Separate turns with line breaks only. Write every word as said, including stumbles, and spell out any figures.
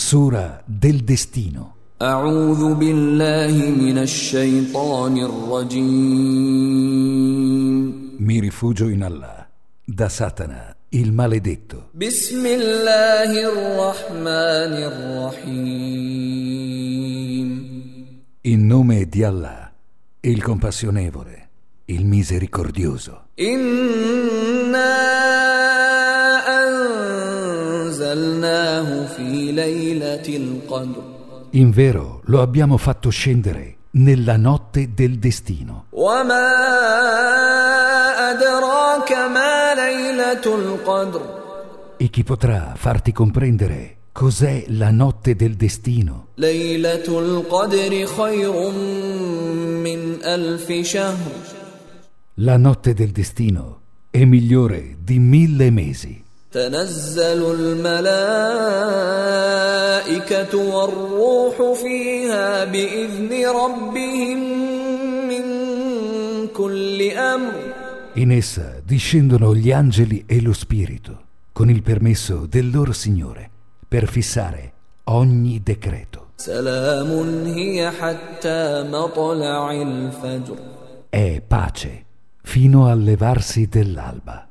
Sura del destino.
أعوذ بالله من الشيطان الرجيم.
Mi rifugio in Allah, da Satana, il maledetto.
بسم الله الرحمن الرحيم.
In nome di Allah, il compassionevole, il misericordioso.
إنا أنزلناه في ليلة القدر.
Invero lo abbiamo fatto scendere nella notte del destino.
وما أدراك ما ليلة القدر.
E chi potrà farti comprendere cos'è la notte del destino?
ليلة القدر خير من ألف شهر.
La notte del destino è migliore di mille mesi.
تنزل الملائكة والروح فيها بإذن ربهم من كل أمر.
In essa discendono gli angeli e lo spirito, con il permesso del loro Signore, per fissare ogni decreto.
سلام هي حتى مطلع الفجر.
È pace fino al levarsi dell'alba.